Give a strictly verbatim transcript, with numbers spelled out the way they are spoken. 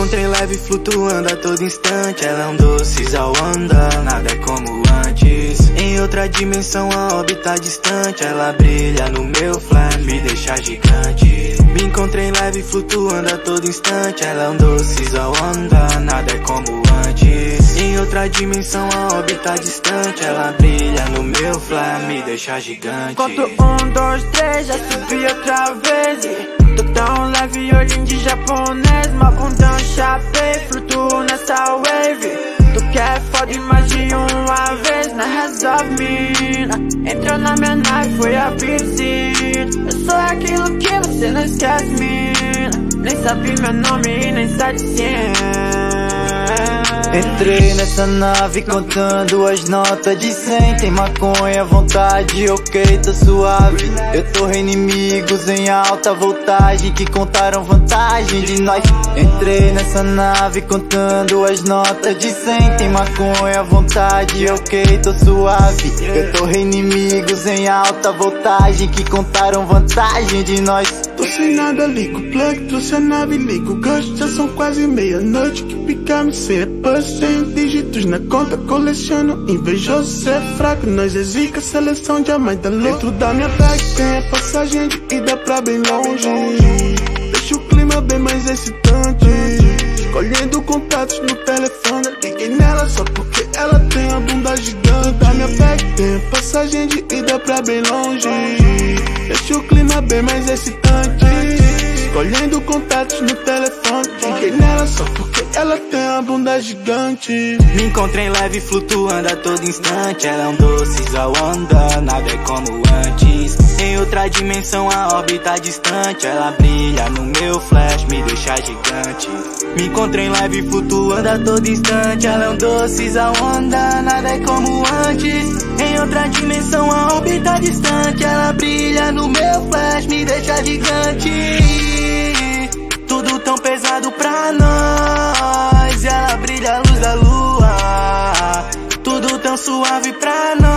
encontrei leve flutuando a todo instante. Ela é um doce Zawanda, nada é como antes. Em outra dimensão a órbita distante. Ela brilha no meu flash, me deixa gigante. Me encontrei leve flutuando a todo instante. Ela é um doce Zawanda, nada é como antes. Em outra dimensão a órbita distante. Ela brilha no meu flash, me deixa gigante. Conto um, dois, três, já subi outra vez. Tô tão leve, olhinho de japonês. Uma bundão chapei, flutuo nessa wave. Tu quer foda mais de uma vez, não resolve, mina. Entrou na minha nave, foi a visita. Eu sou aquilo que você não esquece, mina. Nem sabe meu nome e nem sai de cima. Entrei nessa nave contando as notas de cem. Tem maconha, vontade, ok, tô suave. Eu torro inimigos em alta voltagem que contaram vantagem de nós. Entrei nessa nave contando as notas de cem. Tem maconha, vontade, ok, tô suave. Eu torro inimigos em alta voltagem que contaram vantagem de nós. Tô sem nada, ligo o plug, trouxe a nave, ligo o gancho. Já são quase meia-noite, que picar-me cê é push. Cem dígitos na conta, coleciono invejoso, cê é fraco, nós é zica, seleção diamante da luz. Dentro da minha bag tem a passagem de ida pra bem longe. Deixa o clima bem mais excitante. Escolhendo contatos no telefone, liguei nela só porque ela tem a bunda gigante. Da minha bag tem a passagem de ida pra bem longe. Deixa o clima bem mais excitante. Escolhendo contatos no telefone, liguei nela só porque ela tem a bunda gigante. Me encontrei leve flutuando a todo instante. Ela é um doce Zawanda, nada é como antes. Em outra dimensão a órbita distante. Ela brilha no meu flash, me deixa gigante. Me encontrei leve flutuando a todo instante. Ela é um doce Zawanda, nada é como antes. Em outra dimensão a órbita distante. Ela brilha no meu flash, me deixa gigante. Tudo tão pesado pra nós, e ela brilha a luz da lua. Tudo tão suave pra nós.